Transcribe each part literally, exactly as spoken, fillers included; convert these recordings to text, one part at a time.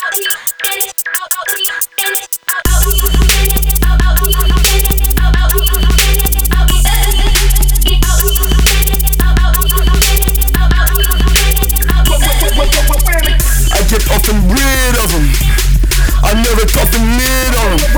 Get off and rid of them. I never tough and lid on them.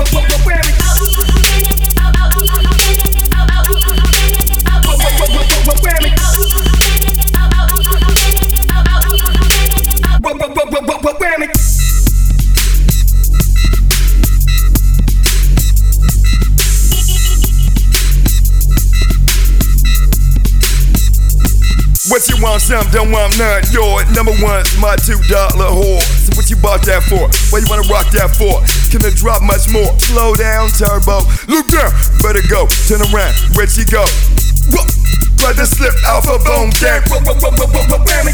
What you want, some don't want none. Your number one's my two dollar whore. So what you bought that for? Why you wanna rock that for? Can it drop much more? Slow down, turbo. Look down, better go. Turn around, where'd she go? Whoa. Try to slip off a bone gang. Whoa, whoa, whoa, whoa, whoa, whoa, whammy.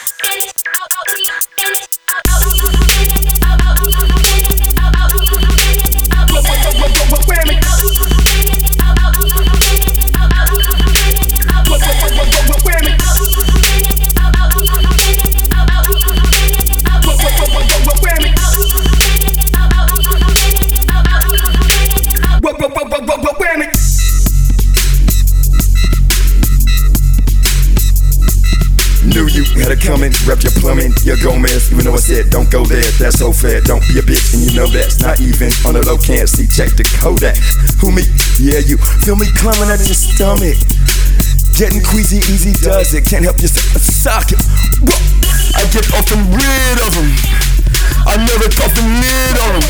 Knew you had it coming, rep your plumbing, your Gomez. Even though I said don't go there, that's so fair. Don't be a bitch, and you know that's not even on the low. Can't see, check the Kodak. Who me? Yeah, you feel me climbing out of your stomach. Getting queasy, easy does it. Can't help yourself, sock it. Whoa. I get off and rid of them. I never tough and lid on them.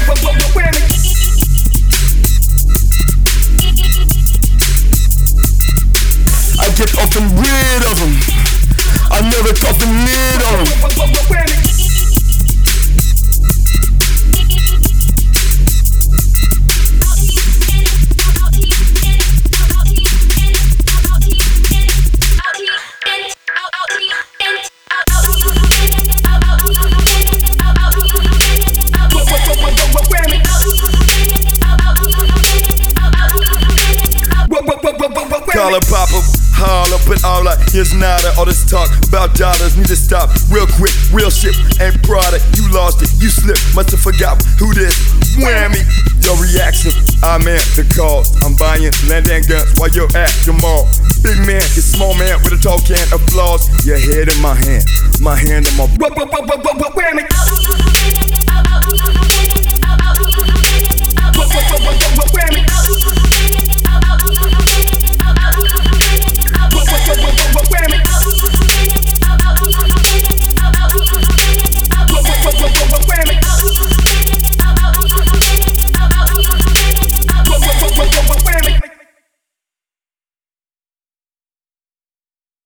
I get off and rid of them. I never tough and lid on them. Call her Papa, holler, but all I here's nada. All this talk about dollars need to stop real quick. Real shit ain't product. You lost it, you slipped, must have forgot who this. Whammy, your reaction. I'm at the cause. I'm buying land and guns while you're at the mall. Big man, you small man with a tall can of flaws. Your head in my hand, my hand in my whammy.